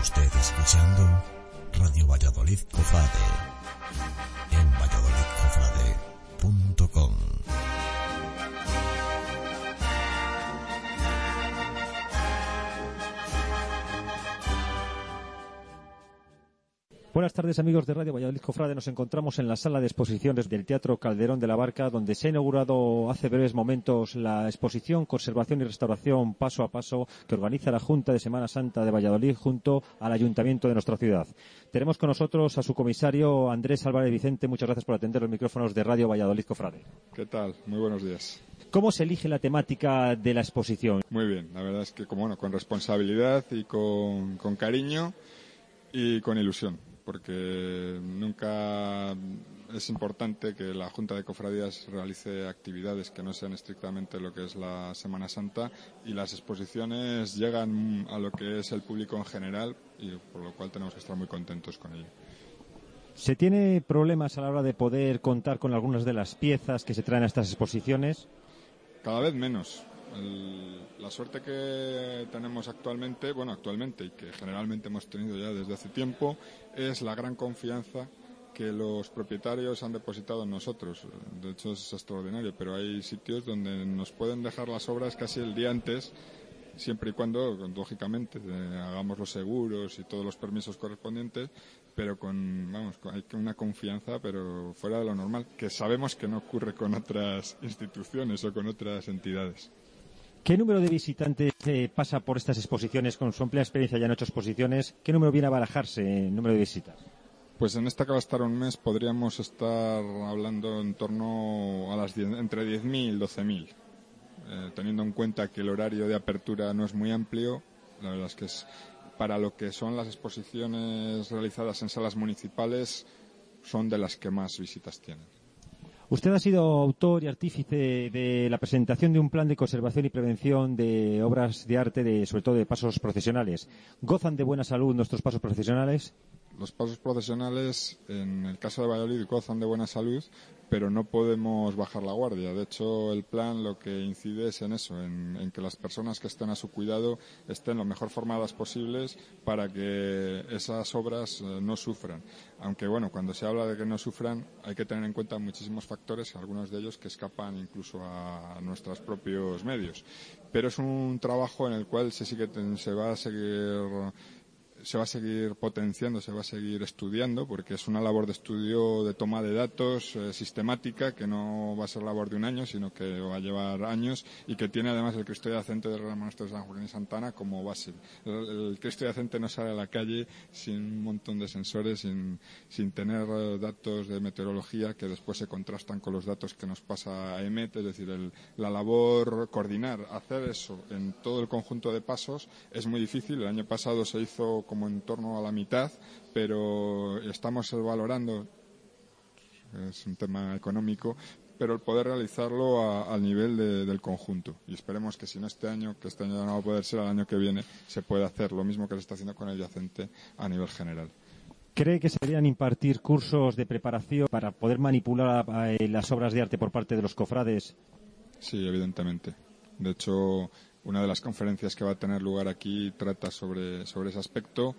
usted escuchando Radio Valladolid Cofrade en valladolidcofrade.com. Buenas tardes, amigos de Radio Valladolid Cofrade. Nos encontramos en la sala de exposiciones del Teatro Calderón de la Barca, donde se ha inaugurado hace breves momentos la exposición Conservación y Restauración Paso a Paso, que organiza la Junta de Semana Santa de Valladolid junto al Ayuntamiento de nuestra ciudad. Tenemos con nosotros a su comisario Andrés Álvarez Vicente. Muchas gracias por atender los micrófonos de Radio Valladolid Cofrade. ¿Qué tal? Muy buenos días. ¿Cómo se elige la temática de la exposición? Muy bien, la verdad es que con responsabilidad y con cariño y con ilusión, porque nunca es importante que la Junta de Cofradías realice actividades que no sean estrictamente lo que es la Semana Santa, y las exposiciones llegan a lo que es el público en general, y por lo cual tenemos que estar muy contentos con ello. ¿Se tiene problemas a la hora de poder contar con algunas de las piezas que se traen a estas exposiciones? Cada vez menos. La suerte que tenemos actualmente y que generalmente hemos tenido ya desde hace tiempo, es la gran confianza que los propietarios han depositado en nosotros. De hecho es extraordinario, pero hay sitios donde nos pueden dejar las obras casi el día antes, siempre y cuando, lógicamente, hagamos los seguros y todos los permisos correspondientes, pero hay una confianza, pero fuera de lo normal, que sabemos que no ocurre con otras instituciones o con otras entidades. ¿Qué número de visitantes pasa por estas exposiciones? Con su amplia experiencia ya en 8 exposiciones, ¿qué número viene a barajarse en número de visitas? Pues en esta que va a estar un mes podríamos estar hablando en torno a entre 10.000 y 12.000. Teniendo en cuenta que el horario de apertura no es muy amplio, la verdad es que es para lo que son las exposiciones realizadas en salas municipales, son de las que más visitas tienen. Usted ha sido autor y artífice de la presentación de un plan de conservación y prevención de obras de arte, sobre todo de pasos procesionales. ¿Gozan de buena salud nuestros pasos procesionales? Los pasos procesionales, en el caso de Valladolid, gozan de buena salud, pero no podemos bajar la guardia. De hecho, el plan lo que incide es en eso, en que las personas que estén a su cuidado estén lo mejor formadas posibles para que esas obras no sufran. Aunque, cuando se habla de que no sufran, hay que tener en cuenta muchísimos factores, algunos de ellos que escapan incluso a nuestros propios medios. Pero es un trabajo en el cual se va a seguir potenciando, se va a seguir estudiando, porque es una labor de estudio, de toma de datos sistemática, que no va a ser labor de un año, sino que va a llevar años, y que tiene además el Cristo Yacente del Real Monasterio de San Joaquín y Santana como base. El Cristo Yacente no sale a la calle sin un montón de sensores, sin tener datos de meteorología que después se contrastan con los datos que nos pasa a EMET, es decir, la labor, coordinar, hacer eso en todo el conjunto de pasos es muy difícil. El año pasado se hizo como en torno a la mitad, pero estamos valorando, es un tema económico, pero el poder realizarlo al nivel del conjunto, y esperemos que si no este año, que este año ya no va a poder ser, el año que viene se pueda hacer lo mismo que se está haciendo con el yacente a nivel general. ¿Cree que se deberían impartir cursos de preparación para poder manipular las obras de arte por parte de los cofrades? Sí, evidentemente. De hecho, una de las conferencias que va a tener lugar aquí trata sobre ese aspecto,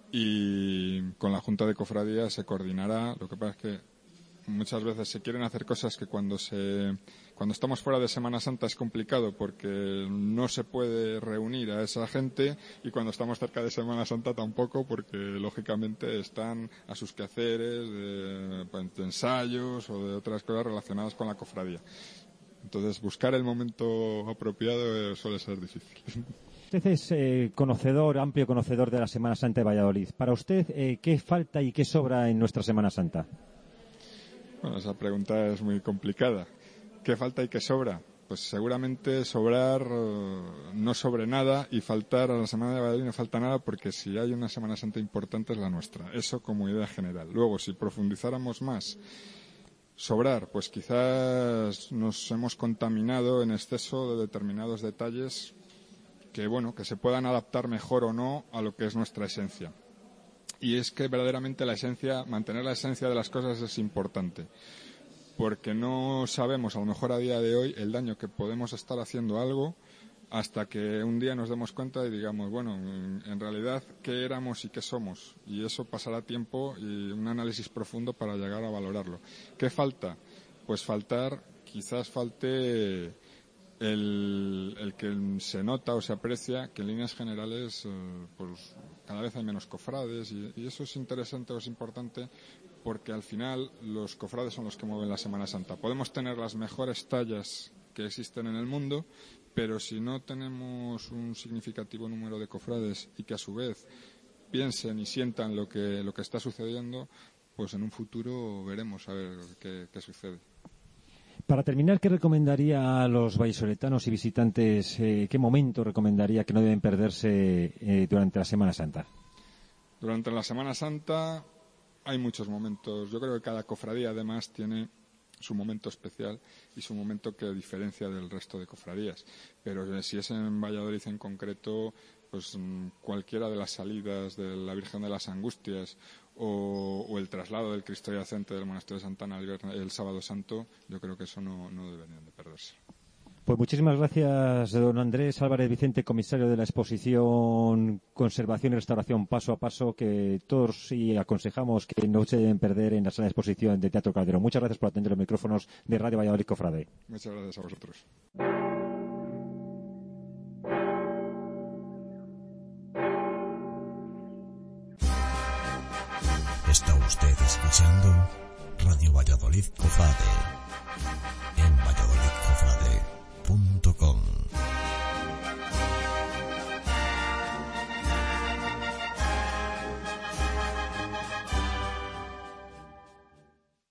y con la Junta de Cofradías se coordinará. Lo que pasa es que muchas veces se quieren hacer cosas que cuando estamos fuera de Semana Santa es complicado, porque no se puede reunir a esa gente, y cuando estamos cerca de Semana Santa tampoco, porque lógicamente están a sus quehaceres de ensayos o de otras cosas relacionadas con la cofradía. Entonces, buscar el momento apropiado suele ser difícil. Usted es amplio conocedor de la Semana Santa de Valladolid. Para usted, ¿qué falta y qué sobra en nuestra Semana Santa? Bueno, esa pregunta es muy complicada. ¿Qué falta y qué sobra? Pues seguramente sobrar no sobre nada, y faltar a la Semana de Valladolid no falta nada, porque si hay una Semana Santa importante es la nuestra. Eso como idea general. Luego, si profundizáramos más, sobrar, pues quizás nos hemos contaminado en exceso de determinados detalles que se puedan adaptar mejor o no a lo que es nuestra esencia. Y es que verdaderamente mantener la esencia de las cosas es importante, porque no sabemos, a lo mejor a día de hoy, el daño que podemos estar haciendo algo hasta que un día nos demos cuenta y digamos, bueno, en realidad, ¿qué éramos y qué somos? Y eso pasará tiempo y un análisis profundo para llegar a valorarlo. ¿Qué falta? Pues quizás falte el que se nota o se aprecia que en líneas generales pues cada vez hay menos cofrades y eso es interesante o es importante porque al final los cofrades son los que mueven la Semana Santa. Podemos tener las mejores tallas que existen en el mundo, pero si no tenemos un significativo número de cofrades y que a su vez piensen y sientan lo que está sucediendo, pues en un futuro veremos a ver qué sucede. Para terminar, ¿qué recomendaría a los vallisoletanos y visitantes, qué momento recomendaría que no deben perderse durante la Semana Santa? Durante la Semana Santa hay muchos momentos. Yo creo que cada cofradía además tiene su momento especial y su momento que diferencia del resto de cofradías. Pero si es en Valladolid en concreto, pues cualquiera de las salidas de la Virgen de las Angustias o el traslado del Cristo Yacente del Monasterio de Santa Ana el Sábado Santo, yo creo que eso no deberían de perderse. Pues muchísimas gracias, don Andrés Álvarez Vicente, comisario de la exposición Conservación y Restauración Paso a Paso, que todos sí aconsejamos que no se deben perder en la sala de exposición de Teatro Calderón. Muchas gracias por atender los micrófonos de Radio Valladolid Cofrade. Muchas gracias a vosotros. Está usted escuchando Radio Valladolid Cofrade en valladolidcofrade.com.